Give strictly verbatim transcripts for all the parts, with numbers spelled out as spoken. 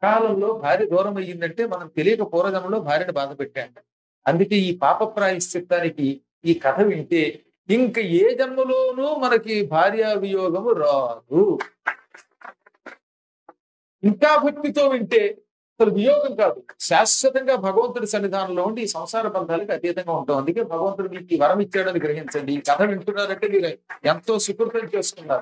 కాలంలో భార్య దూరం అయ్యిందంటే మనం తెలియక పూర్వజన్మలో భార్యను బాధ పెట్టాం. అందుకే ఈ పాప ప్రాయశ్చిత్తానికి ఈ కథ వింటే ఇంక ఏ జన్మలోనూ మనకి భార్యా వియోగము రాదు. ఇంకా భక్తితో వింటే అసలు వియోగం కాదు, శాశ్వతంగా భగవంతుడి సన్నిధానంలో ఉండి ఈ సంసార బంధాలకు అతీతంగా ఉంటాం. అందుకే భగవంతుడు మీకు ఈ వరం ఇచ్చాడని గ్రహించండి. ఈ కథ వింటున్నారంటే మీరు ఎంతో సుకృతం చేసుకున్నారు.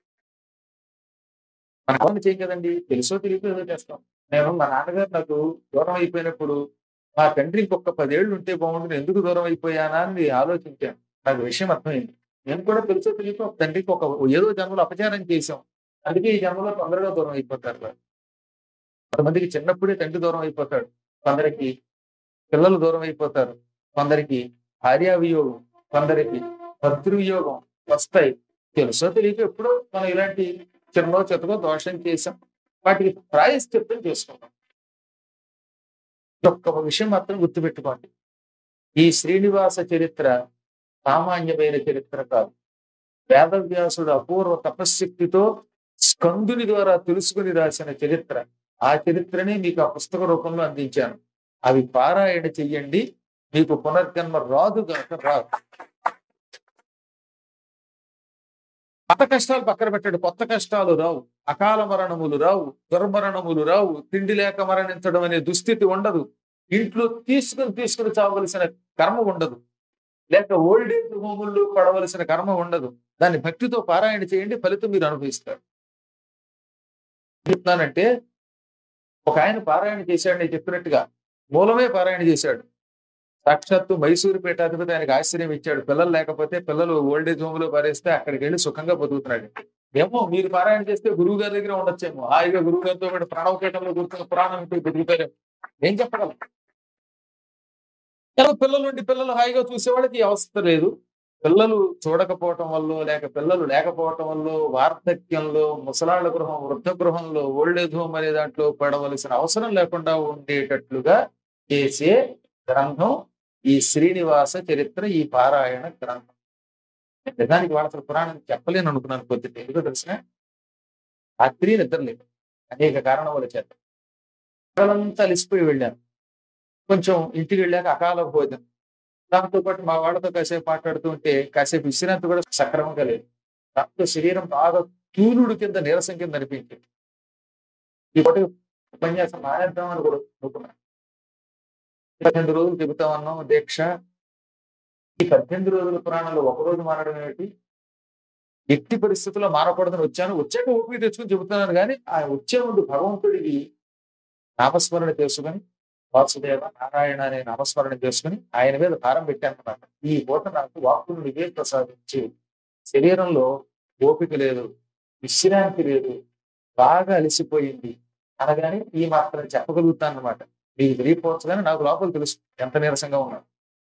మన పని చేయం కదండి, తెలుసో తెలియకో ఏదో చేస్తాం. నేను మా నాన్నగారు నాకు దూరం అయిపోయినప్పుడు మా తండ్రి ఇంకొక పదేళ్ళు ఉంటే బాగుంటుంది, ఎందుకు దూరం అయిపోయానా అని ఆలోచించాను. నాకు విషయం అర్థమైంది. నేను కూడా తెలుసో తెలియకో ఒక తండ్రికి ఒక ఏదో జన్మలో అపచారం చేశాం, అందుకే ఈ జన్మలో తొందరగా దూరం అయిపోతారు వాళ్ళు. కొంతమందికి చిన్నప్పుడే తండ్రి దూరం అయిపోతాడు, కొందరికి పిల్లలు దూరం అయిపోతారు, కొందరికి భార్యా వియోగం, కొందరికి భర్తృ వియోగం వస్తాయి. తెలుసో తెలియక ఎప్పుడో మనం ఇలాంటి చిన్నో చెత్తగా దోషం చేశాం, వాటికి ప్రాయశ్చిత్తం చేసుకుంటాం. ఒక్క విషయం మాత్రం గుర్తుపెట్టుకోండి, ఈ శ్రీనివాస చరిత్ర సామాన్యమైన చరిత్ర కాదు. వేదవ్యాసుడు అపూర్వ తపశ్శక్తితో స్కందుని ద్వారా తెలుసుకుని రాసిన చరిత్ర. ఆ చరిత్రని మీకు ఆ పుస్తక రూపంలో అందించాను. అవి పారాయణ చెయ్యండి, మీకు పునర్జన్మ రాదు గనక రాదు. పాత కష్టాలు పక్కన పెట్టండి, కొత్త కష్టాలు రావు, అకాల మరణములు రావు, దుర్మరణములు రావు, తిండి లేక మరణించడం అనే దుస్థితి ఉండదు, ఇంట్లో తీసుకుని తీసుకుని చావవలసిన కర్మ ఉండదు, లేక ఓల్డేజ్ హోముల్లో పడవలసిన కర్మ ఉండదు. దాన్ని భక్తితో పారాయణ చేయండి, ఫలితం మీరు అనుభవిస్తారు. చెప్తానంటే ఒక ఆయన పారాయణ చేశాడు, నేను చెప్పినట్టుగా మూలమే పారాయణ చేశాడు. సాక్షాత్తు మైసూరు పీఠాధిపతి ఆయనకు ఆశ్చర్యం ఇచ్చాడు. పిల్లలు లేకపోతే పిల్లలు ఓల్డేజ్ హోమ్ లో పారేస్తే అక్కడికి వెళ్ళి సుఖంగా బతుకుతున్నాడు. ఏమో మీరు పారాయణ చేస్తే గురువు గారి దగ్గర ఉండొచ్చేమో, హాయిగా గురువు గారితో పాటు ప్రణవపీఠంలో కూర్చున్న పురాణం ఇంటికి బతుకుతారేమో, ఏం చెప్పగలం. పిల్లలు ఉండి పిల్లలు హాయిగా చూసేవాళ్ళకి ఈ అవస్థ లేదు. పిల్లలు చూడకపోవటం వల్ల, లేక పిల్లలు లేకపోవటం వల్ల, వార్ధక్యంలో ముసలాళ్ల గృహం, వృద్ధ గృహంలో, ఓల్డేజ్ హోమ్ అనే దాంట్లో పడవలసిన అవసరం లేకుండా ఉండేటట్లుగా చేసే గ్రంథం ఈ శ్రీనివాస చరిత్ర, ఈ పారాయణ గ్రంథం. నిజానికి వాళ్ళ అసలు పురాణం చెప్పలేను అనుకున్నాను. కొద్దిగా ఎందుకో తెలిసిన రాత్రి నిద్రలేదు, అనేక కారణాల చేత అంతా అలిసిపోయి వెళ్ళాను. కొంచెం ఇంటికి వెళ్ళాక అకాల భోజనం, దాంతో పాటు మా వాళ్ళతో కాసేపు మాట్లాడుతూ ఉంటే కాసేపు విశ్రాంతి కూడా సక్రమంగా లేదు. దాంతో శరీరం బాగా తూలుడు కింద, నీరసం కింద అనిపించింది. ఈ పాటు ఉపన్యాసం మానేద్దామని కూడా అనుకున్నాను. పద్దెనిమిది రోజులు చెబుతామన్నాం దీక్ష. ఈ పద్దెనిమిది రోజుల పురాణంలో ఒక రోజు మారడం ఏమిటి? ఎట్టి పరిస్థితుల్లో మారకూడదని వచ్చాను. వచ్చాక ఓపిక తెచ్చుకుని చెబుతున్నాను, కానీ ఆ వచ్చే ముందు భగవంతుడికి నామస్మరణ చేసుకుని, వాసుదేవ నారాయణ అనే నామస్మరణ చేసుకుని ఆయన మీద భారం పెట్టాను అన్నమాట. ఈ పూట నాకు వాక్కును నువ్వే ప్రసాదించి, శరీరంలో ఓపిక లేదు, విశ్రాంతి లేదు, బాగా అలసిపోయింది అనగానే ఈ మాత్రం చెప్పగలుగుతాను అన్నమాట. మీకు తెలియకపోవచ్చు కానీ నాకు లోపల తెలుసు ఎంత నీరసంగా ఉన్నాను.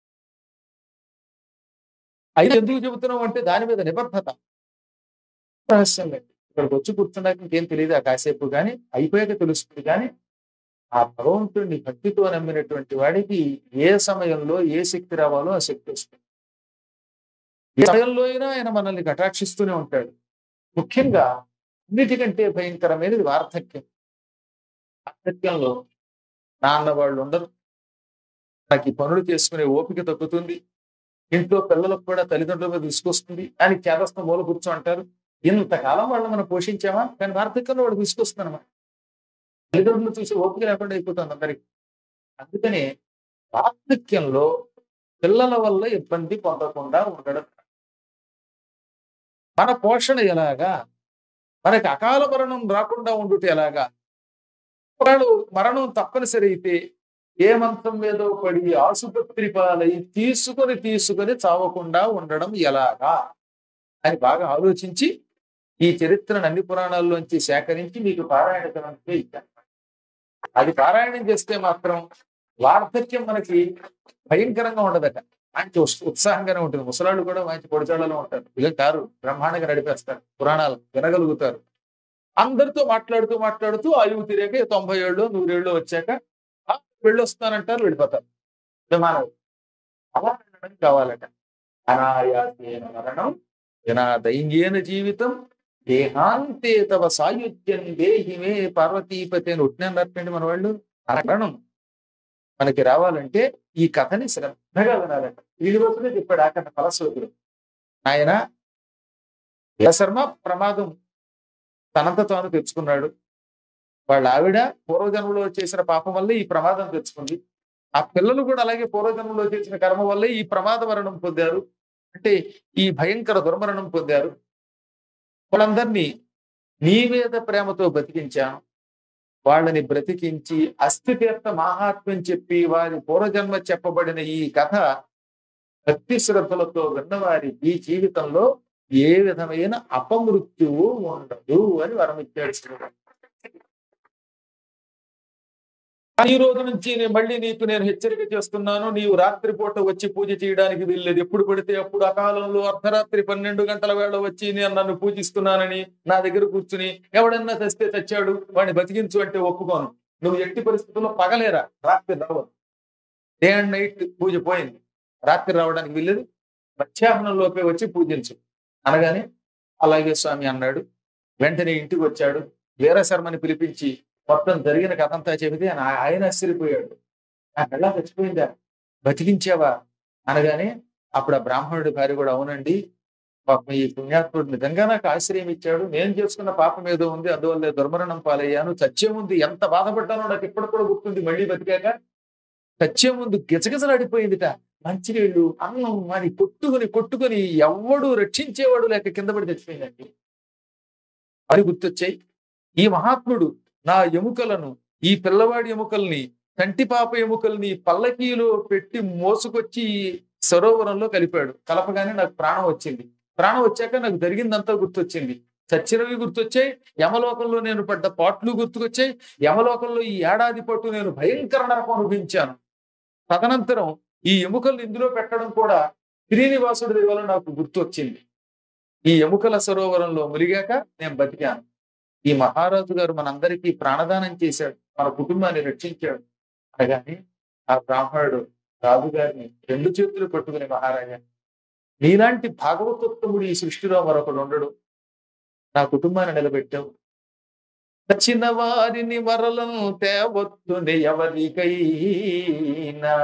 అయితే ఎందుకు చెబుతున్నాం అంటే దాని మీద నిబద్ధత, రహస్యం లేదు. ఇక్కడికి వచ్చి కూర్చున్నాక ఇంకేం తెలియదు ఆ కాసేపు, కానీ అయిపోయాక తెలుస్తుంది. కానీ ఆ భగవంతుడిని భక్తితో నమ్మినటువంటి వాడికి ఏ సమయంలో ఏ శక్తి రావాలో ఆ శక్తి వస్తుంది. ఏ సమయంలో అయినా ఆయన మనల్ని కటాక్షిస్తూనే ఉంటాడు. ముఖ్యంగా అన్నిటికంటే భయంకరమైనది వార్ధక్యం. వార్ధక్యంలో నాన్న వాళ్ళు ఉండరు, నాకు ఈ పనులు చేసుకునే ఓపిక తగ్గుతుంది, ఇంట్లో పిల్లలకు కూడా తల్లిదండ్రుల మీద విసుకొస్తుంది అని చేదస్తం మూల కూర్చో అంటారు. ఇంతకాలం వాళ్ళు మనం పోషించామా, కానీ వార్ధక్యంలో వాడు విసుకొస్తుంది అన్నమాట. తల్లిదండ్రులు చూసి ఓపిక లేకుండా అయిపోతుంది అందరికి. అందుకనే వార్ధక్యంలో పిల్లల వల్ల ఇబ్బంది పొందకుండా ఉండడం. మన పోషణ ఎలాగా, మనకి అకాల మరణం రాకుండా ఉండుట ఎలాగా, ఒకవేళ మరణం తప్పనిసరి అయితే ఏ మంత్రం మీదో పడి ఆసుపత్రి పాలై తీసుకొని తీసుకొని చావకుండా ఉండడం ఎలాగా అని బాగా ఆలోచించి ఈ చరిత్రను అన్ని పురాణాల్లోంచి సేకరించి మీకు పారాయణ గ్రంథంలో ఇచ్చాను. అది పారాయణం చేస్తే మాత్రం వార్ధక్యం మనకి భయంకరంగా ఉండదట, మంచి ఉత్సాహంగానే ఉంటుంది. ముసలాళ్ళు కూడా మంచి పొడిచాళ్ళలో ఉంటారు, ఇలా కారు బ్రహ్మాండంగా నడిపేస్తారు, పురాణాలు వినగలుగుతారు. అందరితో మాట్లాడుతూ మాట్లాడుతూ ఆయువు తిరిగాక తొంభై ఏళ్ళు నూరేళ్ళు వచ్చాక వెళ్ళొస్తానంటారు, వెళ్ళిపోతారు. విమానం అలా వెళ్ళడం కావాలట. అనాయాసేన మరణం వినా దైన్యేన జీవితం దేహాంతే తవ సాయుధ్యం దేహిమే పార్వతీపతి అని ఉట్టినట్టు మన వాళ్ళు. ఆ కారణం మనకి రావాలంటే ఈ కథని శ్రద్ధగా వినాలంట. వీడి రోజునే చెప్పాడు ఆకట ఫలశ్రుతుడు. ఆయన శర్మ ప్రమాదం తనంత తాను తెచ్చుకున్నాడు. వాళ్ళ ఆవిడ పూర్వజన్మలో చేసిన పాపం వల్లే ఈ ప్రమాదం తెచ్చుకుంది. ఆ పిల్లలు కూడా అలాగే పూర్వజన్మలో చేసిన కర్మ వల్లే ఈ ప్రమాద మరణం పొందారు. అంటే ఈ భయంకర దుర్మరణం పొందారు. వాళ్ళందరినీ నీ మీద ప్రేమతో బతికించాను. వాళ్ళని బ్రతికించి అస్థితీర్థ మహాత్మ్యం చెప్పి వారి పూర్వజన్మ చెప్పబడిన ఈ కథ భక్తి శ్రద్ధలతో విన్నవారి ఈ జీవితంలో ఏ విధమైన అపమృత్యువు ఉండదు అని వరమిచ్చాడు శ్రీరాముడు. ఈ రోజు నుంచి నేను మళ్ళీ నీకు నేను హెచ్చరిక చేస్తున్నాను. నీవు రాత్రిపూట వచ్చి పూజ చేయడానికి వీల్లేదు. ఎప్పుడు పడితే అప్పుడు అకాలంలో అర్ధరాత్రి పన్నెండు గంటల వేళ వచ్చి నేను నన్ను పూజిస్తున్నానని నా దగ్గర కూర్చుని ఎవడన్నా తెస్తే తెచ్చాడు వాడిని బతికించు అంటే ఒప్పుకోను. నువ్వు ఎట్టి పరిస్థితుల్లో పగలేరా, రాత్రి రావద్దు. డే అండ్ నైట్ పూజ పోయింది, రాత్రి రావడానికి వీల్లేదు. మధ్యాహ్నంలోపే వచ్చి పూజించు అనగానే అలాగే స్వామి అన్నాడు. వెంటనే ఇంటికి వచ్చాడు. వీరశర్మని పిలిపించి మొత్తం జరిగిన కథ అంతా చెబితే ఆయన ఆశ్చర్యపోయాడు. నా కళ్ళ చచ్చిపోయిందా, బతికించావా అనగానే అప్పుడు ఆ బ్రాహ్మణుడి భార్య కూడా అవునండి, పాపం ఈ పుణ్యాత్ముడు నిజంగా నాకు ఆశ్రయం ఇచ్చాడు. నేను చేసుకున్న పాపం ఏదో ఉంది, అందువల్ల దుర్మరణం పాలయ్యాను. చచ్చే ముందు ఎంత బాధపడ్డానో నాకు ఇప్పటికి కూడా గుర్తుంది. మళ్ళీ బతికాక చచ్చే ముందు గిజగిజలాడిపోయిందిట. మంచినీళ్ళు అన్నం అని కొట్టుకుని కొట్టుకుని ఎవడు రక్షించేవాడు లేక కింద పడి చచ్చిపోయిందండి. అది గుర్తొచ్చాయి. ఈ మహాత్ముడు నా ఎముకలను, ఈ పిల్లవాడి ఎముకల్ని, కంటిపాప ఎముకల్ని పల్లకీలో పెట్టి మోసుకొచ్చి సరోవరంలో కలిపాడు. కలపగానే నాకు ప్రాణం వచ్చింది. ప్రాణం వచ్చాక నాకు జరిగిందంతా గుర్తొచ్చింది. చచ్చినవి గుర్తొచ్చాయి, యమలోకంలో నేను పడ్డ పాట్లు గుర్తుకొచ్చాయి. యమలోకంలో ఈ ఏడాది పాటు నేను భయంకర నరకం అనుభవించాను. తదనంతరం ఈ ఎముకలు ఇందులో పెట్టడం కూడా శ్రీనివాసుడి వల్ల నాకు గుర్తొచ్చింది. ఈ ఎముకల సరోవరంలో ములిగాక నేను బతికాను. ఈ మహారాజు గారు మనందరికీ ప్రాణదానం చేశాడు, మన కుటుంబాన్ని రక్షించాడు అనగానే ఆ బ్రాహ్మణుడు రాజుగారిని రెండు చేతులు పట్టుకుని, మహారాజా నీలాంటి భాగవతోత్తముడు ఈ సృష్టిలో మరొకడు ఉండడు. నా కుటుంబాన్ని నిలబెట్టావు. చచ్చిన వారిని మరలను తేవొత్తుని ఎవరికైనా.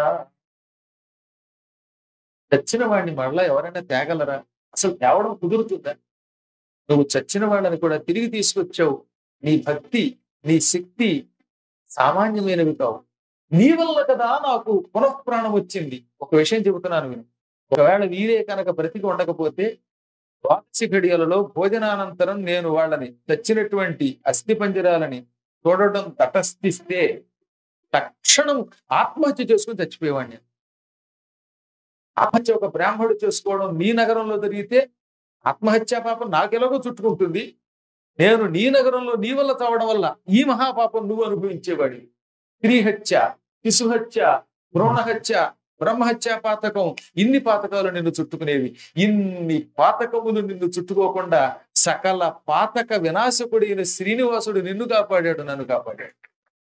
చచ్చిన వాడిని మరలా ఎవరైనా తేగలరా? అసలు తేవడం కుదురుతుందా? నువ్వు చచ్చిన వాళ్ళని కూడా తిరిగి తీసుకొచ్చావు. నీ భక్తి, నీ శక్తి సామాన్యమైనవి కావు. నీ వల్ల కదా నాకు పునఃప్రాణం వచ్చింది. ఒక విషయం చెబుతున్నాను విను. ఒకవేళ వీరే కనుక బ్రతికి ఉండకపోతే ద్వాదశి ఘడియలలో భోజనానంతరం నేను వాళ్ళని చచ్చినటువంటి అస్థి పంజరాలని చూడటం తటస్థిస్తే తక్షణం ఆత్మహత్య చేసుకుని చచ్చిపోయేవాడిని. ఆత్మహత్య ఒక బ్రాహ్మణుడు చేసుకోవడం నీ నగరంలో జరిగితే ఆత్మహత్యా పాపం నాకెలాగో చుట్టుకుంటుంది. నేను నీ నగరంలో నీ వల్ల చావడం వల్ల ఈ మహాపాపం నువ్వు అనుభవించేవాడి. స్త్రీహత్య, శిశుహత్య, భ్రూణహత్య, బ్రహ్మహత్యా పాతకం, ఇన్ని పాతకాలు నిన్ను చుట్టుకునేవి. ఇన్ని పాతకములు నిన్ను చుట్టుకోకుండా సకల పాతక వినాశకుడైన శ్రీనివాసుడు నిన్ను కాపాడాడు, నన్ను కాపాడాడు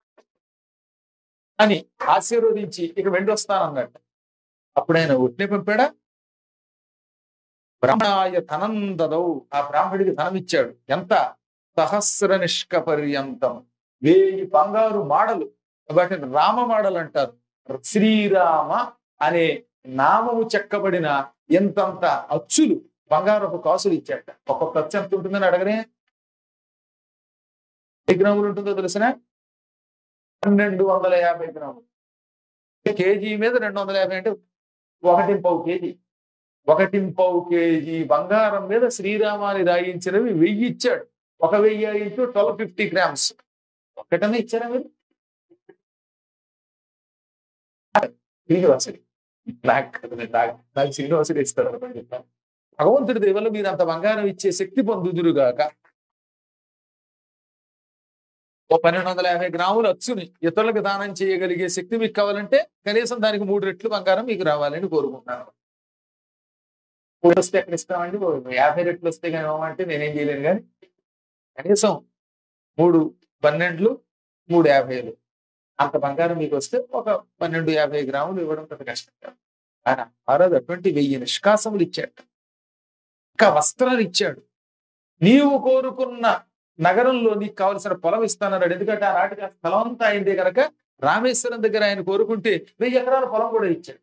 అని ఆశీర్వదించి ఇక వెళ్ళొస్తానన్నట్టు. అప్పుడు ఆయన ఒట్లే పంపాడా? బ్రాహ్మణాయ ధనం దదౌ. ఆ బ్రాహ్మడికి ధనం ఇచ్చాడు. ఎంత? సహస్ర నిష్క పర్యంతం, వేయి బంగారు మాడలు. వాటిని రామ మాడలు అంటారు. శ్రీరామ అనే నామము చెక్కబడిన ఎంతంత అచ్చులు, బంగారపు కాసులు ఇచ్చాట. ఒక్కొక్క అచ్చు ఎంత ఉంటుందని అడగనే, ఎన్ని గ్రాములు ఉంటుందో తెలిసిన? పన్నెండు వందల యాభై గ్రాములు. కేజీ మీద రెండు వందల యాభై అంటే ఒకటి పావు కేజీ. ఒకటి పావు కేజీ బంగారం మీద శ్రీరామాని రాయించినవి వెయ్యి ఇచ్చాడు. ఒక వెయ్యి ఇంటూ ట్వెల్వ్ ఫిఫ్టీ గ్రామ్స్. ఒకటనే ఇచ్చారా మీరు? శ్రీనివాసుడి నాకు నాకు శ్రీనివాసుడు ఇస్తాడు అని చెప్తాను. భగవంతుడి దేవుళ్ళు మీరు అంత బంగారం ఇచ్చే శక్తి పొందుదురుగాక. ఓ పన్నెండు వందల యాభై గ్రాముల అచ్చుని ఇతరులకు దానం చేయగలిగే శక్తి మీకు కావాలంటే కనీసం దానికి మూడు రెట్లు బంగారం మీకు రావాలని కోరుకుంటున్నాను. మూడు వస్తే ఎక్కడ ఇస్తామండి? యాభై రెట్లు వస్తే కానీ ఇవ్వమంటే నేనేం చేయలేను. కానీ కనీసం మూడు పన్నెండులు మూడు యాభైలు అంత బంగారం మీకు వస్తే ఒక పన్నెండు యాభై గ్రాములు ఇవ్వడం పెద్ద కష్టం కాదు. ఆయన ఆ రోజు అటువంటి వెయ్యి నిష్కాసములు ఇచ్చాడు. ఇంకా వస్త్రాలు ఇచ్చాడు. నీవు కోరుకున్న నగరంలో నీకు కావలసిన పొలం ఇస్తానన్నాడు. ఎందుకంటే ఆ నాటికి ఆ స్థలం అంతా అయిందే కనుక రామేశ్వరం దగ్గర ఆయన కోరుకుంటే వెయ్యి ఎకరాల పొలం కూడా ఇచ్చాడు.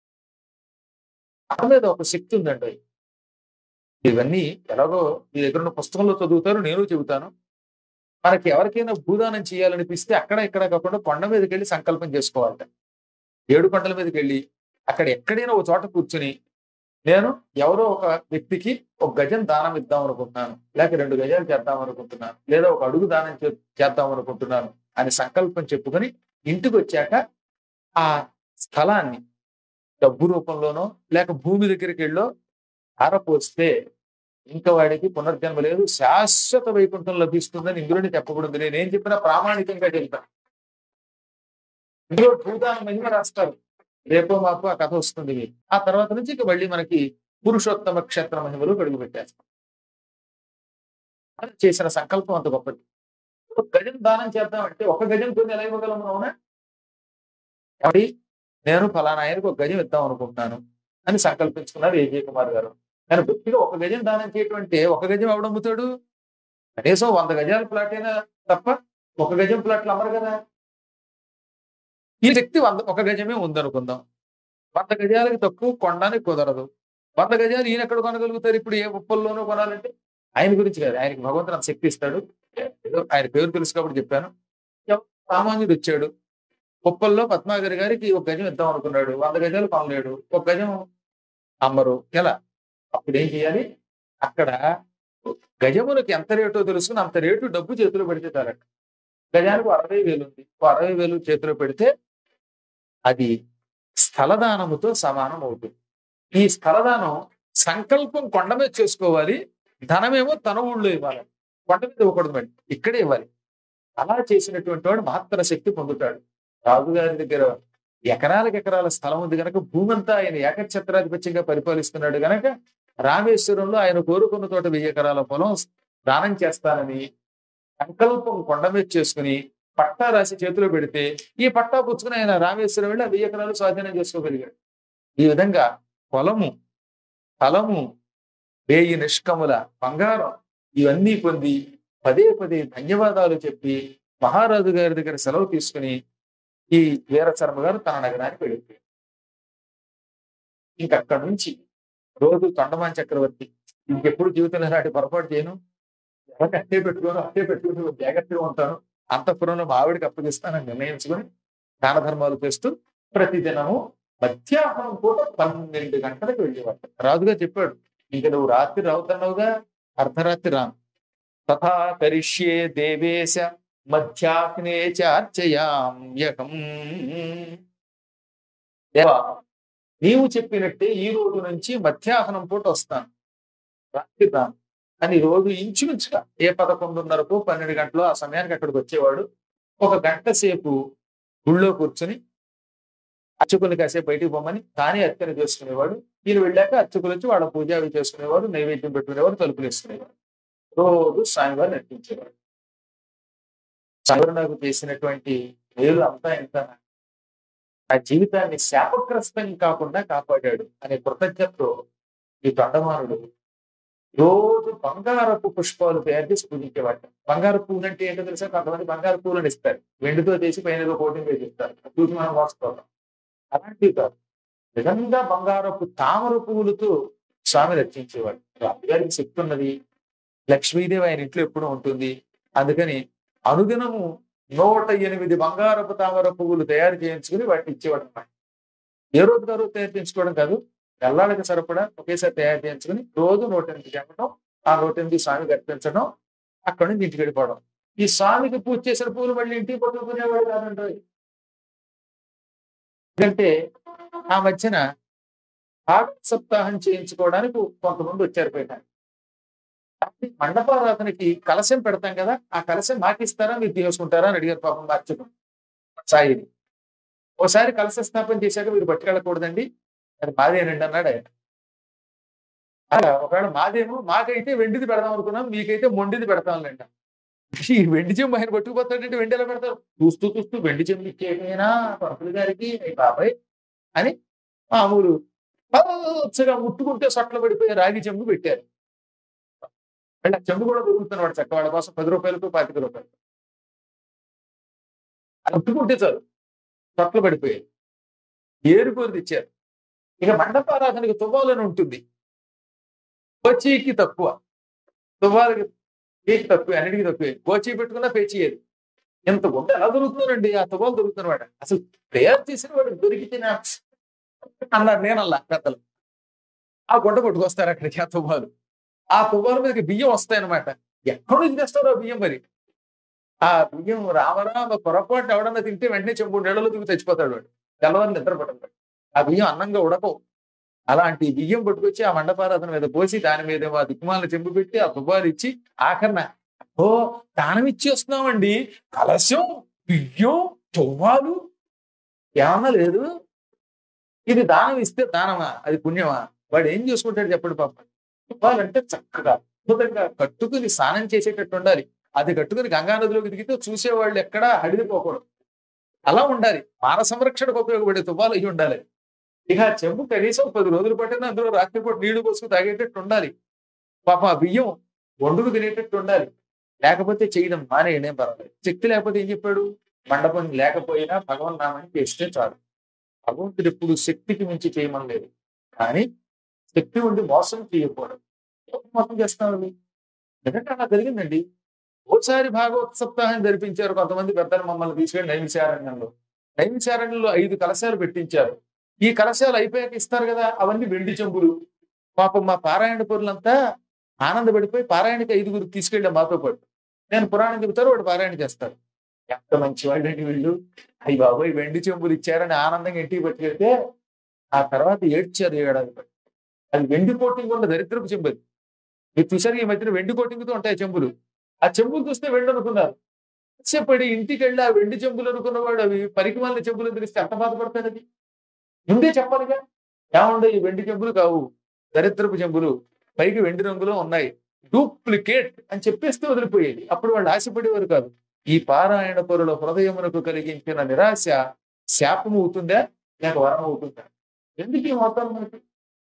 పొలం మీద ఒక శక్తి ఉందండి. ఇవన్నీ ఎలాగో మీ దగ్గర ఉన్న పుస్తకంలో చదువుతారు, నేను చెబుతాను. మనకి ఎవరికైనా భూదానం చేయాలనిపిస్తే అక్కడ ఇక్కడ కాకుండా కొండ మీదకి వెళ్ళి సంకల్పం చేసుకోవాలట. ఏడు కొండల మీదకి వెళ్ళి అక్కడ ఎక్కడైనా ఒక చోట కూర్చుని నేను ఎవరో ఒక వ్యక్తికి ఒక గజం దానం ఇద్దాం అనుకుంటున్నాను, లేక రెండు గజాలు చేద్దాం అనుకుంటున్నాను, లేదా ఒక అడుగు దానం చే- చేద్దాం అనుకుంటున్నాను అని సంకల్పం చెప్పుకొని ఇంటికి వచ్చాక ఆ స్థలాన్ని డబ్బు రూపంలోనో లేక భూమి దగ్గరికి వెళ్ళో ఆరపోస్తే ఇంకా వాడికి పునర్జన్మ లేదు, శాశ్వత వైకుంఠం లభిస్తుందని ఇందులోనే చెప్పబడింది. నేనేం చెప్పినా ప్రామాణికంగా చెప్తాను. ఇందులో భూదాన మహిమ రాస్తారు. రేపో మాకు ఆ కథ వస్తుంది మీకు. ఆ తర్వాత నుంచి ఇక మళ్ళీ మనకి పురుషోత్తమ క్షేత్ర మహిమలు అడుగు పెట్టేస్తాం. అది చేసిన సంకల్పం అంత గొప్పది. ఒక గజం దానం చేద్దాం అంటే ఒక గజం కొన్ని ఎలా ఇవ్వగలము? అవునా? కాబట్టి నేను ఫలానా ఆయనకు ఒక గజం ఇద్దాం అనుకుంటున్నాను అని సంకల్పించుకున్నారు ఏ జే కుమార్ గారు. నేను బుద్ధిగా ఒక గజం దానం చేయటం అంటే ఒక గజం ఎవడు అమ్ముతాడు? కనీసం వంద గజాల ప్లాట్ అయినా తప్ప ఒక గజం ప్లాట్లు అమ్మరు కదా. ఈ శక్తి వంద ఒక గజమే ఉందనుకుందాం. వంద గజాలకి తక్కువ కొనడానికి కుదరదు. వంద గజాలు ఈయన ఎక్కడ కొనగలుగుతారు? ఇప్పుడు ఏ ఉప్పల్లోనూ కొనాలంటే ఆయన గురించి కాదు, ఆయనకి భగవంతుడు అంత శక్తి ఇస్తాడు. ఏదో ఆయన పేరు తెలుసు కాబట్టి చెప్పాను. ఎవరో సామాన్యుడు వచ్చాడు, ఉప్పల్లో పద్మాగరి గారికి ఒక గజం ఇద్దాం అనుకున్నాడు, వంద గజాలు కొనలేడు, ఒక గజం అమ్మరు. ఎలా? అప్పుడు ఏం చేయాలి? అక్కడ గజములకు ఎంత రేటో తెలుసుకుని అంత రేటు డబ్బు చేతిలో పెడితే చాలట. గజానికి అరవై వేలు ఉంది, ఓ అరవై వేలు చేతిలో పెడితే అది స్థలదానముతో సమానం అవుతుంది. ఈ స్థలదానం సంకల్పం కొండ మీద చేసుకోవాలి, ధనమేమో తన ఊళ్ళో ఇవ్వాలి. కొండ మీద ఇవ్వకూడదు, మరి ఇక్కడే ఇవ్వాలి. అలా చేసినటువంటి వాడు మహత్తర శక్తి పొందుతాడు. రాజుగారి దగ్గర ఎకరాలకు ఎకరాల స్థలం ఉంది కనుక భూమి అంతా ఆయన ఏకఛత్రాధిపత్యంగా పరిపాలిస్తున్నాడు గనక రామేశ్వరంలో ఆయన కోరుకున్న తోట వెయ్యి ఎకరాల పొలం దానం చేస్తానని సంకల్పం కొండ మీద చేసుకుని పట్టా రాసి చేతిలో పెడితే ఈ పట్టా పుచ్చుకుని ఆయన రామేశ్వరం వెళ్ళి ఆ వెయ్యి ఎకరాలు స్వాధీనం చేసుకోగలిగాడు. ఈ విధంగా పొలము, స్థలము, వేయి నిష్కముల బంగారం ఇవన్నీ పొంది పదే పదే ధన్యవాదాలు చెప్పి మహారాజు గారి దగ్గర సెలవు తీసుకుని ఈ వీరశర్మ గారు తన నగరానికి వెళ్ళిపోయాడు. ఇంకక్కడి నుంచి రోజు తొండమాన్ చక్రవర్తి ఇంకెప్పుడు జీవితంలో ఇలాంటి పొరపాటు చేయను, ఎవరికి అట్టే పెట్టుకోను అట్టే పెట్టుకుని జాగ్రత్తగా ఉంటాను, అంతఃపురంలో మా ఆవిడికి అప్పగిస్తానని నిర్ణయించుకొని దాన ధర్మాలు చేస్తూ ప్రతిదినము మధ్యాహ్నం పూట పన్నెండు గంటలకు వెళ్ళేవాడు. రాజుగా చెప్పాడు, ఇంక నువ్వు రాత్రి రావుతున్నావుగా, అర్ధరాత్రి రాను. తథా కరిష్యే దేవేశ మధ్యాహ్నే చార్చయామ్యకం. దేవా, నీవు చెప్పినట్టే ఈ రోజు నుంచి మధ్యాహ్నం పూట వస్తాను, రాత్రి రాను అని రోజు ఇంచుమించుగా ఏ పదకొండున్నరకు పన్నెండు గంటలు ఆ సమయానికి అక్కడికి వచ్చేవాడు. ఒక గంట సేపు గుళ్ళో కూర్చొని అర్చకులు కాసేపు బయటికి పోమని తానే అర్చన చేసుకునేవాడు. ఈయన వెళ్ళాక అర్చకులు వచ్చి వాళ్ళ పూజ అవి చేసుకునేవారు, నైవేద్యం పెట్టుకునేవారు, తలుపులు వేసుకునేవారు. రోజు స్వామివారు నర్తించేవాడు. స్వామివారు నాకు చేసినటువంటి మేలు అంతా ఎంత, ఆ జీవితాన్ని శాపగ్రస్తం కాకుండా కాపాడాడు అనే కృతజ్ఞతతో ఈ తొండమానుడు రోజు బంగారపు పుష్పాలు తయారు చేసి పూజించేవాడు. బంగారు పువ్వులు అంటే ఏంటో తెలుసా? కొంతమంది బంగారు పువ్వులను ఇస్తారు, వెండితో చేసి పైన ఏదో కోటింగ్ వేసి ఇస్తారు, చూసి మనం మోసుకోవడం. అలాంటివి కాదు, నిజంగా బంగారపు తామర పువ్వులతో స్వామి రక్షించేవాడు. రాజుగారికి శక్తి ఉన్నది, లక్ష్మీదేవి ఆయన ఇంట్లో ఎప్పుడూ ఉంటుంది. అందుకని అనుదినము నూట ఎనిమిది బంగారపు తామర పువ్వులు తయారు చేయించుకుని వాటిని ఇచ్చేవాడు అన్నమాట. ఏ రోజు గారు తయారు చేయించుకోవడం కాదు, ఎల్లాళ్ళకి సరిపడా ఒకేసారి తయారు చేయించుకుని రోజు నూట ఎనిమిది చెప్పడం, ఆ నూట ఎనిమిది స్వామికి అర్పించడం, అక్కడి నుంచి ఇంటికి వెళ్ళిపోవడం. ఈ స్వామికి పూజ చేసిన పూలు మళ్ళీ ఇంటికి పట్టుకునేవాడు కాదండి. ఎందుకంటే ఆ మధ్యన భాగవత సప్తాహం చేయించుకోవడానికి కొంతమంది వచ్చారు పెట్టాను. మండపారాధనకి కలశం పెడతాం కదా, ఆ కలశం మాకిస్తారా మీరు తీసుకుంటారా అని అడిగారు పాపం మార్చుకుని సాయిని. ఓసారి కలశ స్థాపన చేశాక మీరు పట్టుకెళ్ళకూడదండి, అది మాదేనండి అన్నాడు ఆయన. అలా ఒకవేళ మాదేమో, మాకైతే వెండిది పెడదాం అనుకున్నాం, మీకైతే మొండిది పెడతాంలేంట. ఈ వెండి చెంబు ఆయన పట్టుకుపోతాడంటే వెండి ఎలా పెడతారు? చూస్తూ చూస్తూ వెండి చెంబు ఇచ్చేటైనా పంతులు గారికి బాబాయ్ అని మామూలు పచ్చగా ముట్టుకుంటే సొట్ల పడిపోయే రాగి చెంబు పెట్టారు. అంటే ఆ చెంబు కూడా దొరుకుతున్నవాడు చక్క వాళ్ళ కోసం పది రూపాయలకు పాతిక రూపాయలు అది ఒట్టుకుంటే చాలు తొట్లు పడిపోయాయి. ఏరుకోరు తెచ్చారు. ఇక మండపారాధనకి తువ్వాలని ఉంటుంది. గోచీకి తక్కువ, తువ్వాలకి పేచి తక్కువ, అన్నిటికీ తక్కువే. గోచీ పెట్టుకున్నా పేచీయేది. ఇంత గుంట ఎలా దొరుకుతుందండి? ఆ తువ్వాలు దొరుకుతున్నమాట. అసలు తయారు చేసిన వాడు దొరికితే అన్నారు, నేనల్లా పెద్దలు. ఆ గుంట కొట్టుకొస్తారు అక్కడికి ఆ తువ్వాలు. ఆ తువ్వాల మీదకి బియ్యం వస్తాయన్నమాట. ఎక్కడి నుంచి తెస్తారో ఆ బియ్యం మరి. ఆ బియ్యం రామరామ పొరపాటు ఎవడన్నా తింటే వెంటనే చెంబు నీళ్ళలో దిగి తెచ్చిపోతాడు వాడు. తెల్లవారు నిద్ర పట్టడు. ఆ బియ్యం అన్నంగా ఉడకవు. అలాంటి బియ్యం పట్టుకొచ్చి ఆ మండపారాధన మీద పోసి దాని మీద ఆ దిక్కుమాలను చెంబు పెట్టి ఆ తువ్వాలు ఇచ్చి ఆఖరణ ఓ దానం ఇచ్చి వస్తున్నామండి, కలశం బియ్యం తువ్వాలు ఏమన్నా లేదు. ఇది దానం ఇస్తే దానమా, అది పుణ్యమా? వాడు ఏం చేసుకుంటాడు చెప్పండి పాప. తువ్వాలంటే చక్కగా అద్భుతంగా కట్టుకుని స్నానం చేసేటట్టు ఉండాలి. అది కట్టుకుని గంగా నదిలోకి దిగితే చూసేవాళ్ళు ఎక్కడా హడిలిపోకూడదు. అలా ఉండాలి. మాన సంరక్షణకు ఉపయోగపడే తువ్వాలు అయి ఉండాలి. ఇక ఆ చెంబు కనీసం పది రోజులు పట్టినా అందులో రాత్రిపూట నీళ్లు పోసుకు తాగేటట్టు ఉండాలి. పాప ఆ బియ్యం వండుకు తినేటట్టు ఉండాలి. లేకపోతే చేయడం మానేయడం పర్వాలేదు. శక్తి లేకపోతే ఏం చెప్పాడు? మండపం లేకపోయినా భగవన్ నామాన్ని చేస్తే చాలు. భగవంతుడు ఎప్పుడు శక్తికి మించి చేయమని లేదు. కానీ శక్తి ఉండి మోసం చేయకూడదు. మోసం చేస్తామని ఎందుకంటే అలా జరిగిందండి. ఒకసారి భాగవత సప్తాహం జరిపించారు కొంతమంది పెద్దలు మమ్మల్ని తీసుకెళ్ళి నైమిషారణ్యంలో. నైమిషారణ్యంలో ఐదు కలశాలు పెట్టించారు. ఈ కలశాలు అయిపోయాక ఇస్తారు కదా, అవన్నీ వెండి చెంబులు. పాపం మా పారాయణ పరులంతా ఆనందపడిపోయి పారాయణకి ఐదుగురు తీసుకెళ్ళా మాతో పాటు. నేను పురాణం చెబుతారు, వాడు పారాయణ చేస్తారు. ఎంత మంచి వాళ్ళండి వీళ్ళు, అయ్యి బాబోయ్ వెండి చెంబులు ఇచ్చారని ఆనందంగా ఇంటికి పట్టుకెళ్తే ఆ తర్వాత ఏడ్చారు ఏడాది పట్టి. అది వెండి కోటింగ్ ఉన్న దరిద్రపు చెంబు. మీరు చూసారు ఈ మధ్యన వెండి కోటింగ్తో ఉంటాయి చెంబులు. ఆ చెంబులు చూస్తే వెండి అనుకున్నారు. చెప్పడి ఇంటికి వెళ్ళి ఆ వెండి చెంబులు అనుకున్నవాడు అవి పరికి మాలిన చెంబులు తెలిస్తే ఎంత బాధపడతాడు. అది ముందే చెప్పాలిగా. ఏముండవు ఈ వెండి చెంబులు కావు, దరిద్రపు చెంబులు, పైకి వెండి రంగులో ఉన్నాయి, డూప్లికేట్ అని చెప్పేస్తే వదిలిపోయేది. అప్పుడు వాళ్ళు ఆశపడేవారు కాదు. ఈ పారాయణ పరుల హృదయమునకు కలిగించిన నిరాశ శాపం అవుతుందా లేక వరం అవుతుందా? ఎందుకు ఈ మొత్తాలు మనకి?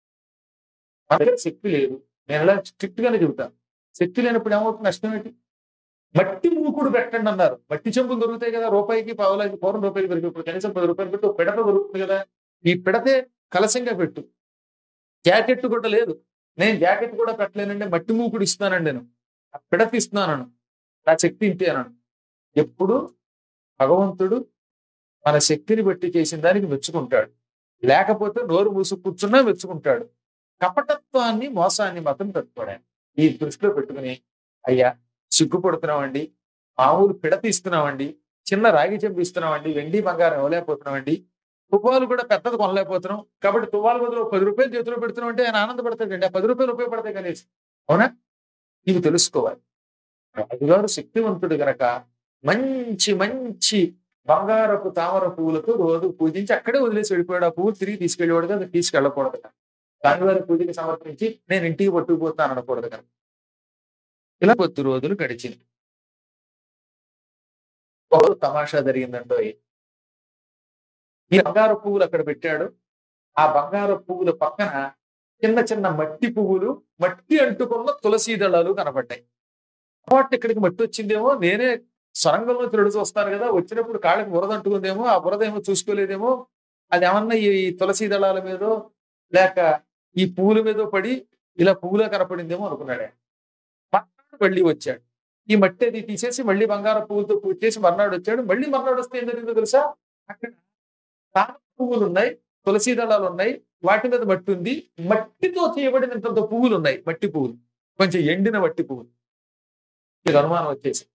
మన దగ్గర శక్తి లేదు. నేను ఇలా స్ట్రిక్ట్ గానే చెబుతాను. శక్తి లేనప్పుడు ఏమవుతుంది? నష్టం ఏంటి? మట్టి మూకుడు పెట్టండి అన్నారు. మట్టి చెంబులు దొరుకుతాయి కదా, రూపాయికి పావులకి పూర్వం రూపాయలు పెరిగి ఇప్పుడు కనీసం పది రూపాయలు పెట్టి ఒక పిడత దొరుకుతుంది కదా. ఈ పిడతే కలశంగా పెట్టు. జాకెట్ కూడా లేదు. నేను జాకెట్ కూడా పెట్టలేనండి, మట్టి మూకుడు ఇస్తున్నానండి. నేను ఆ పిడత ఇస్తున్నాను, నా శక్తి ఇంతే అన్నాను. ఎప్పుడు భగవంతుడు మన శక్తిని బట్టి చేసిన దానికి మెచ్చుకుంటాడు. లేకపోతే నోరు మూసు కూర్చున్నా మెచ్చుకుంటాడు. కపటత్వాన్ని మోసాన్ని మాత్రం పెట్టుకోవడానికి ఈ దృష్టిలో పెట్టుకుని, అయ్యా సిగ్గుపడుతున్నామండి, మామూలు పిడత ఇస్తున్నామండి, చిన్న రాగి చెంబు ఇస్తున్నామండి, వెండి బంగారం ఇవ్వలేకపోతున్నామండి, తువ్వాలు కూడా పెద్దది కొనలేకపోతున్నాం, కాబట్టి తువ్వాలు బదులు పది రూపాయలు చేతిలో పెడుతున్నాం అంటే ఆయన ఆనందపడతాడండి. ఆ పది రూపాయలు ఉపయోగపడతాయి కనీసం. అవునా? ఇవి తెలుసుకోవాలి. రాజుగారు శక్తివంతుడు గనక మంచి మంచి బంగారపు తామర పువ్వులతో రోజు పూజించి అక్కడే వదిలేసి వెళ్ళిపోయాడు. ఆ పువ్వు తిరిగి తీసుకెళ్ళేవాడు కదా, తీసుకెళ్ళకూడదు కదా. స్వామివారి పూజకి సమర్పించి నేను ఇంటికి పట్టుకుపోతాను అనకూడదు కదా. ఇలా కొద్ది రోజులు గడిచింది. ఒక తమాషా జరిగిందంటో. ఈ బంగారు పువ్వులు అక్కడ పెట్టాడు. ఆ బంగారు పువ్వుల పక్కన చిన్న చిన్న మట్టి పువ్వులు, మట్టి అంటుకున్న తులసి దళాలు కనపడ్డాయి. కాబట్టి ఇక్కడికి మట్టి వచ్చిందేమో, నేనే సొరంగంలో తిరుడుతూ వస్తాను కదా, వచ్చినప్పుడు కాళ్ళకి బురద అంటుకుందేమో, ఆ బురద ఏమో చూసుకోలేదేమో, అది ఏమన్నా ఈ తులసి దళాల మీదో లేక ఈ పువ్వుల మీదో పడి ఇలా పువ్వులా కనపడిందేమో అనుకున్నాడు. మర్నాడు మళ్ళీ వచ్చాడు. ఈ మట్టి అది తీసేసి మళ్ళీ బంగారు పువ్వులతో పూజ చేసి మర్నాడు వచ్చాడు. మళ్ళీ మర్నాడు వస్తే ఏం జరిగిందో తెలుసా? అక్కడ తామర పువ్వులు ఉన్నాయి, తులసి దళాలు ఉన్నాయి, వాటి మీద మట్టి ఉంది. మట్టితో చేయబడినంత పువ్వులు ఉన్నాయి, మట్టి పువ్వులు, కొంచెం ఎండిన మట్టి పువ్వులు. మీకు అనుమానం వచ్చేసి,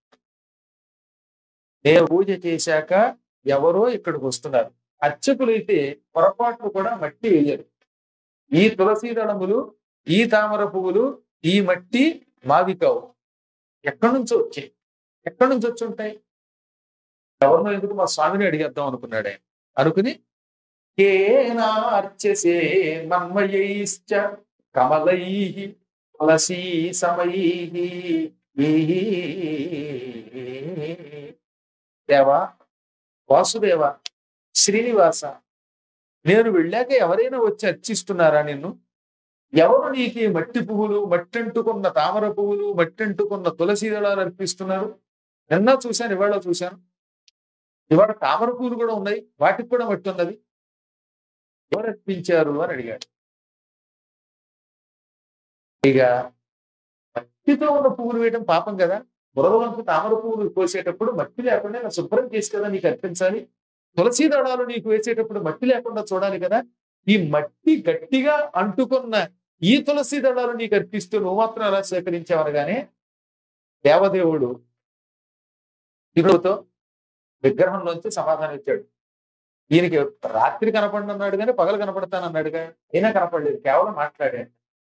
నేను పూజ చేశాక ఎవరో ఇక్కడికి వస్తున్నారు. అర్చకులైతే పొరపాట్లు కూడా మట్టి వేయరు. ఈ తులసి దళములు, ఈ తామర పువ్వులు, ఈ మట్టి మావి కావు, ఎక్కడి నుంచి వచ్చాయి? ఎక్కడి నుంచి వచ్చి ఉంటాయి? ఎవరినో ఎందుకు మా స్వామిని అడిగేద్దాం అనుకున్నాడు ఆయన. అనుకుని కేనార్చసే మన్మయైశ్చ కమలైః తులసీ సమైః దేవా, వాసుదేవ, శ్రీనివాస, నేను వెళ్ళాక ఎవరైనా వచ్చి అర్చిస్తున్నారా నిన్ను? ఎవరు నీకు ఈ మట్టి పువ్వులు, మట్టంటుకున్న తామర పువ్వులు, మట్టంటుకున్న తులసి దళాలు అర్పిస్తున్నారు? నిన్న చూశాను, ఇవాళ చూశాను. ఇవాళ తామర పువ్వులు కూడా ఉన్నాయి, వాటికి కూడా మట్టి ఉన్నది. ఎవరు అర్పించారు అని అడిగాడు. ఇక మట్టితో ఉన్న పువ్వులు వేయడం పాపం కదా. బురదవంతు తామర పువ్వులు కోసేటప్పుడు మట్టి లేకుండా ఇలా శుభ్రం చేసి కదా నీకు అర్పించాలి. తులసి దళాలు నీకు వేసేటప్పుడు మట్టి లేకుండా చూడాలి కదా. ఈ మట్టి గట్టిగా అంటుకున్న ఈ తులసి దళాలు నీకు అర్పిస్తూ నువ్వు మాత్రం అలా సేకరించావనగానే దేవదేవుడు చిరుతో విగ్రహంలోంచి సమాధానం ఇచ్చాడు. ఈయనకి రాత్రి కనపడనన్నాడు కానీ పగలు కనపడతానన్నాడుగా, అయినా కనపడలేదు, కేవలం మాట్లాడాడు.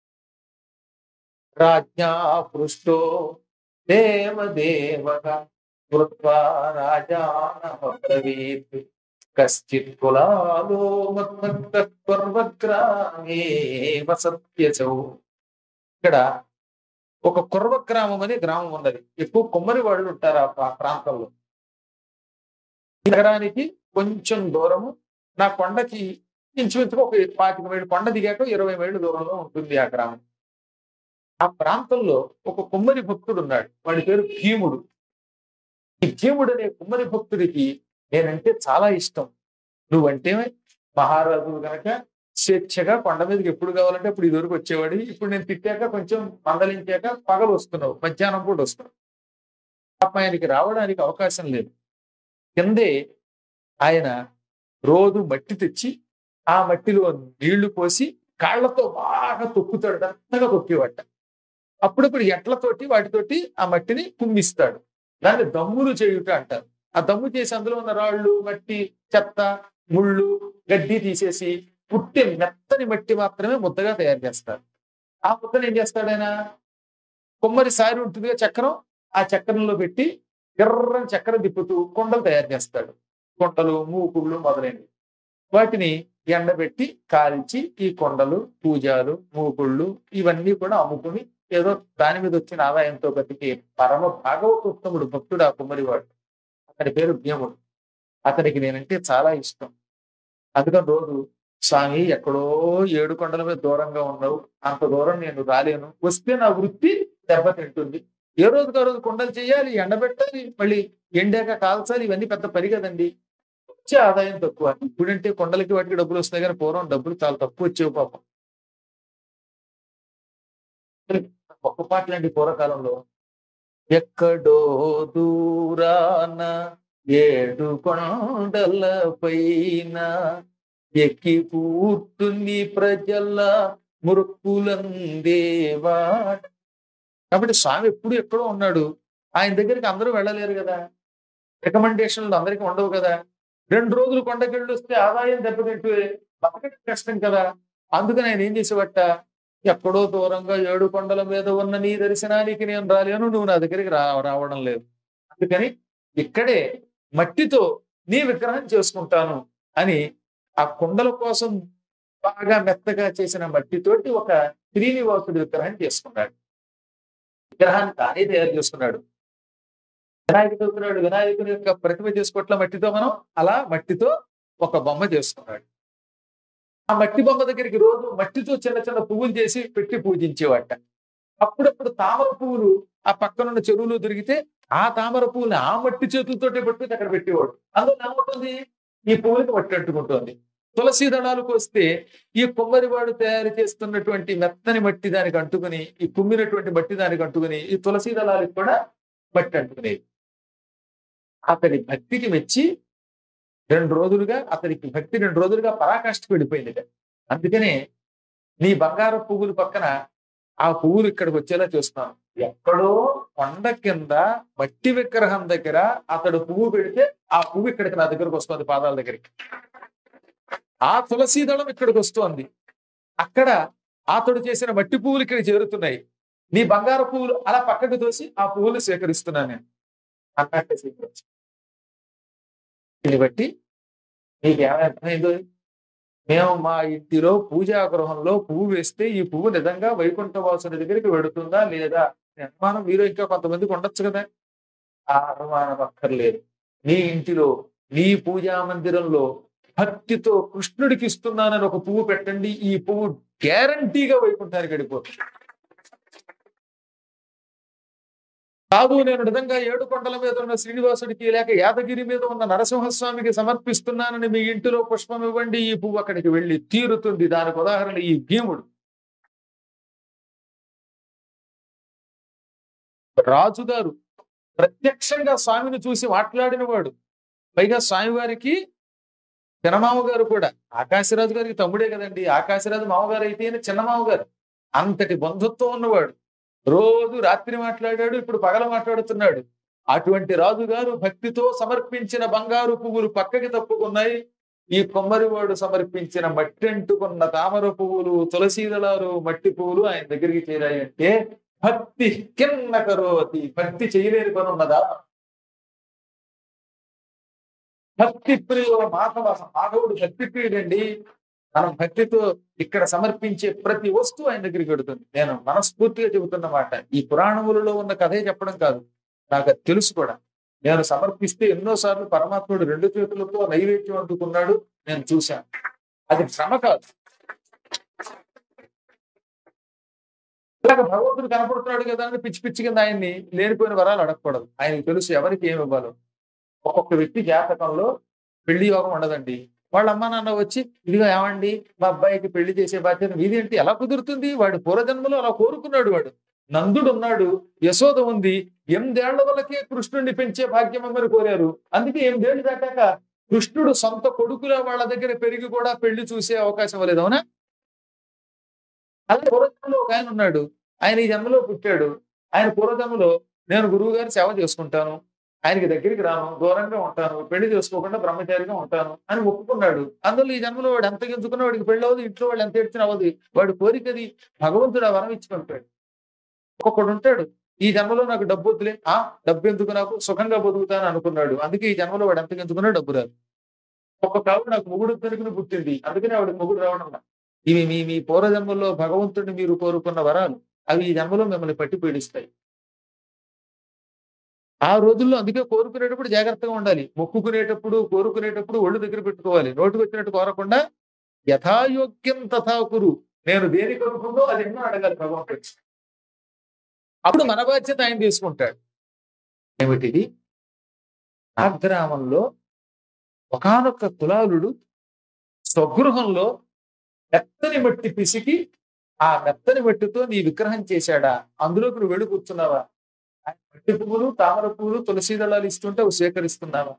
రాజ్ఞా పృష్టో దేవదేవక కృత్వా రాజానబ్రవీత్ కశ్చిత్ కులాలో మద్భక్తర్వగ్రామే వసత్యసౌ. ఇక్కడ ఒక కుర్వ గ్రామం అనే గ్రామం ఉన్నది. ఎక్కువ కొమ్మరి వాళ్ళు ఉంటారు ఆ ప్రాంతంలో. ఈ నగరానికి కొంచెం దూరము, నా కొండకి ఇంచుమించుగా ఒక పాతిక మైళ్ళు, కొండ దిగాక ఇరవై మైళ్ళు దూరంలో ఉంటుంది ఆ గ్రామం. ఆ ప్రాంతంలో ఒక కుమ్మరి భక్తుడు ఉన్నాడు, వాడి పేరు భీముడు. ఈ భీముడు అనే కుమ్మరి భక్తుడికి నేనంటే చాలా ఇష్టం. నువ్వంటే మహారాజు గనక స్వేచ్ఛగా కొండ మీదకి ఎప్పుడు కావాలంటే అప్పుడు ఇదివరకు వచ్చేవాడి. ఇప్పుడు నేను తిట్టాక కొంచెం మందలించాక పగలు వస్తున్నావు, మధ్యాహ్నం కూడా వస్తున్నావు. పాప ఆయనకి రావడానికి అవకాశం లేదు. కిందే ఆయన రోజు మట్టి తెచ్చి ఆ మట్టిలో నీళ్లు పోసి కాళ్లతో బాగా తొక్కుతాడు, మెత్తగా తొక్కేవాట. అప్పుడప్పుడు ఎట్లతోటి వాటితోటి ఆ మట్టిని కుమ్మిస్తాడు. దాన్ని దమ్ములు చేయుట అంటారు. ఆ దమ్ము చేసి అందులో ఉన్న రాళ్ళు, మట్టి, చెత్త, ముళ్ళు, గడ్డి తీసేసి పుట్టి మెత్తని మట్టి మాత్రమే ముద్దగా తయారు చేస్తారు. ఆ ముద్దను ఏం చేస్తాడు ఆయన? కొమ్మరి సారి ఉంటుందిగా చక్రం, ఆ చక్రంలో పెట్టి ఎర్రని చక్రం తిప్పుతూ కొండలు తయారు చేస్తాడు. కొండలు, మూకుళ్ళు మొదలైనవి. వాటిని ఎండబెట్టి కాల్చి ఈ కొండలు, పూజలు, మూకుళ్ళు ఇవన్నీ కూడా అమ్ముకుని ఏదో దాని మీద వచ్చిన ఆదాయంతో బతికి పరమ భాగవతోత్తముడు భక్తుడు ఆ కుమ్మరివాడు. అతని పేరు భీముడు. అతనికి నేనంటే చాలా ఇష్టం. అందుకని రోజు స్వామి ఎక్కడో ఏడు కొండల మీద దూరంగా ఉన్నావు, అంత దూరం నేను రాలేను, వస్తే నా వృత్తి దెబ్బతింటుంది. ఏ రోజుకి ఆ రోజు కొండలు చేయాలి, ఎండబెట్టాలి, మళ్ళీ ఎండాక కాల్చాలి, ఇవన్నీ పెద్ద పని కదండి. వచ్చే ఆదాయం తక్కువ. ఇప్పుడంటే కొండలకి వాటికి డబ్బులు వస్తాయి కానీ పూర్వం డబ్బులు చాలా తక్కువ వచ్చేవి పాపం. గొప్ప పాటలండి పూర్వకాలంలో. ఎక్కడో దూరాన ఏడు కొండల పైన ఎక్కి కూర్చుని ప్రజల మురుక్కులందేవా. కాబట్టి స్వామి ఎప్పుడు ఎక్కడో ఉన్నాడు. ఆయన దగ్గరికి అందరూ వెళ్ళలేరు కదా, రికమెండేషన్లు అందరికీ ఉండవు కదా. రెండు రోజులు కొండకెళ్ళి వస్తే ఆదాయం దెబ్బతింటూ బతకడం కష్టం కదా. అందుకని ఆయన ఏం చేసేవట, ఎక్కడో దూరంగా ఏడు కొండల మీద ఉన్న నీ దర్శనానికి నేను రాలేను, నువ్వు నా దగ్గరికి రా రావడం లేదు, అందుకని ఇక్కడే మట్టితో నీ విగ్రహం చేసుకుంటాను అని ఆ కొండల కోసం బాగా మెత్తగా చేసిన మట్టితోటి ఒక శ్రీనివాసుడి విగ్రహం చేసుకున్నాడు. విగ్రహాన్ని తానే తయారు చేసుకున్నాడు. వినాయకుడు అవుతున్నాడు, వినాయకుని యొక్క ప్రతిమ చేసుకోవట్ల మట్టితో మనం అలా మట్టితో ఒక బొమ్మ చేసుకున్నాడు. ఆ మట్టి బొమ్మ దగ్గరికి రోజు మట్టితో చిన్న చిన్న పువ్వులు చేసి పెట్టి పూజించేవాట. అప్పుడప్పుడు తామర పువ్వులు ఆ పక్కనున్న చెరువులు దొరికితే ఆ తామర పువ్వుని ఆ మట్టి చేతులతోటే పట్టుకుని అక్కడ పెట్టేవాడు. అందులో ఏమవుతుంది, ఈ పువ్వులకి మట్టి అంటుకుంటుంది. తులసి దళాలకు వస్తే ఈ కొమ్మరివాడు తయారు చేస్తున్నటువంటి మెత్తని మట్టి దానికి అంటుకుని, ఈ కుమ్మినటువంటి మట్టి దానికి అంటుకుని ఈ తులసి దళాలకు కూడా మట్టి అంటుకునేది. అతని భక్తికి మెచ్చి రెండు రోజులుగా అతనికి భక్తి రెండు రోజులుగా పరాకాష్ఠకు వెళ్ళిపోయింది. అందుకనే నీ బంగారు పువ్వులు పక్కన ఆ పువ్వులు ఇక్కడికి వచ్చేలా చూస్తున్నాను. ఎక్కడో కొండ కింద మట్టి విగ్రహం దగ్గర అతడు పువ్వు పెడితే ఆ పువ్వు ఇక్కడికి నా దగ్గరకు వస్తుంది, పాదాల దగ్గరికి. ఆ తులసి దళం ఇక్కడికి వస్తోంది. అక్కడ అతడు చేసిన మట్టి పువ్వులు ఇక్కడ చేరుతున్నాయి. నీ బంగారు పువ్వులు అలా పక్కకు తోసి ఆ పువ్వులు స్వీకరిస్తున్నాను నేను అన్నట్టు స్వీకరించు. దీన్ని బట్టి నీకేమైందో, మేము మా ఇంటిలో పూజా గృహంలో పువ్వు వేస్తే ఈ పువ్వు నిజంగా వైకుంఠవాసుని దగ్గరికి వెడుతుందా లేదా అనుమానం మీరు ఇంకా కొంతమందికి ఉండొచ్చు కదా. ఆ అనుమానం అక్కర్లేదు. నీ ఇంటిలో నీ పూజా మందిరంలో భక్తితో కృష్ణుడికి ఇస్తున్నానని ఒక పువ్వు పెట్టండి. ఈ పువ్వు గ్యారంటీగా వైకుంఠానికి వెళ్ళిపోతుంది. కాదు నేను నిజంగా ఏడు కొండల మీద ఉన్న శ్రీనివాసుడికి లేక యాదగిరి మీద ఉన్న నరసింహస్వామికి సమర్పిస్తున్నానని మీ ఇంటిలో పుష్పం ఇవ్వండి, ఈ పువ్వు అక్కడికి వెళ్ళి తీరుతుంది. దానికి ఉదాహరణ ఈ భీముడు. రాజుగారు ప్రత్యక్షంగా స్వామిని చూసి మాట్లాడిన వాడు, పైగా స్వామివారికి చిన్నమామగారు కూడా. ఆకాశరాజు గారికి తమ్ముడే కదండి, ఆకాశరాజు మామగారు అయితే చిన్న మామగారు. అంతటి బంధుత్వం ఉన్నవాడు. రోజు రాత్రి మాట్లాడాడు, ఇప్పుడు పగల మాట్లాడుతున్నాడు. అటువంటి రాజుగారు భక్తితో సమర్పించిన బంగారు పువ్వులు పక్కకి తప్పుకున్నాయి. ఈ కొమ్మరివాడు సమర్పించిన మట్టి అంటుకున్న తామర పువ్వులు, తులసీ దళాలు, మట్టి పువ్వులు ఆయన దగ్గరికి చేరాయంటే భక్తి కిన్న కరోతి. భక్తి చేయలేని పని ఉన్నదా? భక్తి ప్రియుల మాధవ మాధవుడు భక్తి ప్రియుడండి. మనం భక్తితో ఇక్కడ సమర్పించే ప్రతి వస్తువు ఆయన దగ్గరికి వెడుతుంది. నేను మనస్ఫూర్తిగా చెబుతున్నమాట. ఈ పురాణములలో ఉన్న కథే చెప్పడం కాదు, నాకు అది తెలుసు కూడా. నేను సమర్పిస్తే ఎన్నోసార్లు పరమాత్ముడు రెండు చేతులతో నైవేద్యం అందుకున్నాడు, నేను చూశాను. అది శ్రమ కాదు. ఇలాగ భగవంతుడు కనపడుతున్నాడు కదా అని పిచ్చి పిచ్చి కింద ఆయన్ని లేనిపోయిన వరాలు అడగకూడదు. ఆయనకు తెలుసు ఎవరికి ఏమి ఇవ్వాలో. ఒక్కొక్క వ్యక్తి జాతకంలో పెళ్లి యోగం ఉండదండి. వాళ్ళ అమ్మ నాన్న వచ్చి ఇదిగో ఏమండి మా అబ్బాయికి పెళ్లి చేసే బాధ్యత మీదేంటి? ఎలా కుదురుతుంది? వాడు పూర్వజన్మలో అలా కోరుకున్నాడు. వాడు నందుడు ఉన్నాడు, యశోద ఉంది. ఎనిమిదేళ్ల వరకే కృష్ణుడిని పెంచే భాగ్యం అమ్మని కోరారు. అందుకే ఎనిమిదేళ్లు దాటాక కృష్ణుడు సొంత కొడుకుల వాళ్ళ దగ్గర పెరిగి కూడా పెళ్లి చూసే అవకాశం లేదు. అవునా? అలాగే పూర్వజన్మలో ఒక ఆయన ఉన్నాడు, ఆయన ఈ జన్మలో పుట్టాడు. ఆయన పూర్వజన్మలో నేను గురువు గారి సేవ చేసుకుంటాను, ఆయనకి దగ్గరికి రాను, దూరంగా ఉంటాను, పెళ్లి చేసుకోకుండా బ్రహ్మచారిగా ఉంటాను అని ఒప్పుకున్నాడు. అందులో ఈ జన్మలో వాడు ఎంత గెంతుకున్నా వాడికి పెళ్లి అవ్వదు, ఇంట్లో వాళ్ళు ఎంత ఏడ్చినా అవ్వదు. వాడు కోరికది భగవంతుడు ఆ వరం ఇచ్చుకుంటాడు. ఒక్కొక్కడు ఉంటాడు, ఈ జన్మలో నాకు డబ్బు వద్దులే, ఆ డబ్బు ఎందుకు, నాకు సుఖంగా బతుకుతాను అనుకున్నాడు. అందుకే ఈ జన్మలో వాడు ఎంత గెంతుకున్నా డబ్బు రాదు. ఒక్కొక్క ఆవిడ నాకు మొగుడు దొరికిన పుట్టింది, అందుకనే వాడికి మొగుడు రావడం. ఇవి మీ మీ పూర్వజన్మల్లో భగవంతుడిని మీరు కోరుకున్న వరాలు. అవి ఈ జన్మలో మిమ్మల్ని పట్టి పీడిస్తాయి. ఆ రోజుల్లో అందుకే కోరుకునేటప్పుడు జాగ్రత్తగా ఉండాలి. మొక్కుకునేటప్పుడు కోరుకునేటప్పుడు ఒళ్ళు దగ్గర పెట్టుకోవాలి. నోటికి వచ్చినట్టు కోరకుండా యథాయోగ్యం తథా కురు. నేను దేని కోరుకుందో అది ఎన్నో అడగాలి భగవంతుడు. అప్పుడు మన బాధ్యత ఆయన తీసుకుంటాడు. ఏమిటిది? ఆ గ్రామంలో ఒకానొక కులాలుడు స్వగృహంలో మెత్తని మట్టి పిసికి ఆ మెత్తని మట్టితో నీ విగ్రహం చేశాడా? అందులోకి నువ్వు వెళ్ళి కూర్చున్నావా? మట్టి పువ్వులు, తామర పువ్వులు, తులసీ దళాలు ఇస్తుంటే అవి స్వీకరిస్తున్నావా?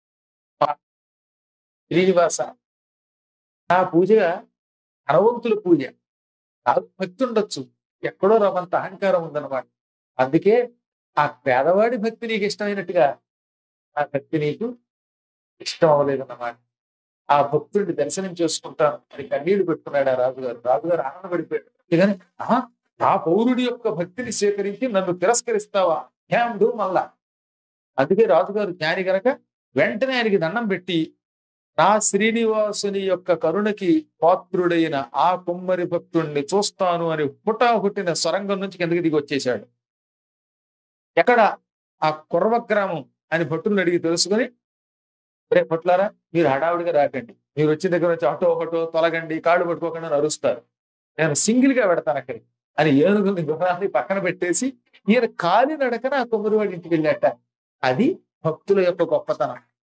శ్రీనివాస, నా పూజగా ధనవంతుల పూజ. నాకు భక్తి ఉండొచ్చు, ఎక్కడో రవంత అహంకారం ఉందన్నమాట. అందుకే ఆ పేదవాడి భక్తి నీకు ఇష్టమైనట్టుగా ఆ భక్తి నీకు ఇష్టం అవ్వలేదన్నమాట. ఆ భక్తుడిని దర్శనం చేసుకుంటాను అని కన్నీళ్లు పెట్టుకున్నాడు ఆ రాజుగారు. రాజుగారు ఆనందపడిపోయాడు. కానీ ఆ ఆ పౌరుడి యొక్క భక్తిని స్వీకరించి నన్ను తిరస్కరిస్తావా? హ్యాండు మళ్ళా. అందుకే రాజుగారు జ్ఞాని గనక వెంటనే ఆయనకి దండం పెట్టి నా శ్రీనివాసుని యొక్క కరుణకి పాత్రుడైన ఆ కుమ్మరి భక్తుడిని చూస్తాను అని పుటా పుట్టిన సొరంగం నుంచి కిందకి దిగి వచ్చేశాడు. ఎక్కడ? ఆ కుర్వ గ్రామం అని భట్టులను అడిగి తెలుసుకొని, రే భట్లారా, మీరు హడావుడిగా రాకండి, మీరు వచ్చిన దగ్గర నుంచి అటో ఒకటో తొలగండి, కాళ్ళు పట్టుకోకుండా అరుస్తారు, నేను సింగిల్ గా పెడతాను అక్కడికి అని ఏనుగుని గుర్రాన్ని పక్కన పెట్టేసి ఈయన కాలి నడకన ఆ కుమ్మరివాడి ఇంటికి వెళ్ళాట. అది భక్తుల యొక్క గొప్పతనం.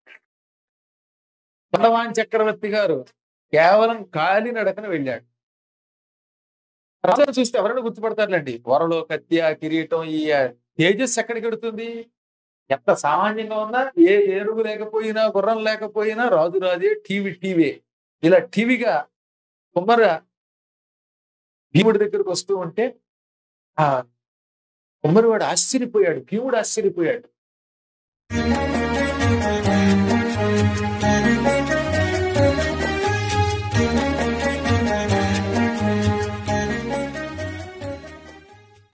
పల్లవాన్ చక్రవర్తి గారు కేవలం కాలి నడకన వెళ్ళాడు. రాజును చూస్తే ఎవరైనా గుర్తుపడతారులేండి. వరలో కత్తి, ఆ కిరీటం, ఈ తేజస్ ఎక్కడికి వెడుతుంది? ఎంత సామాన్యంగా ఉన్నా, ఏ ఏనుగు లేకపోయినా, గుర్రం లేకపోయినా రాజు రాజే, టీవీ టీవీ. ఇలా టీవీగా కుమ్మర భీముడి దగ్గరకు వస్తూ ఉంటే ఆ కుమ్మరివాడు ఆశ్చర్యపోయాడు, భీముడు ఆశ్చర్యపోయాడు.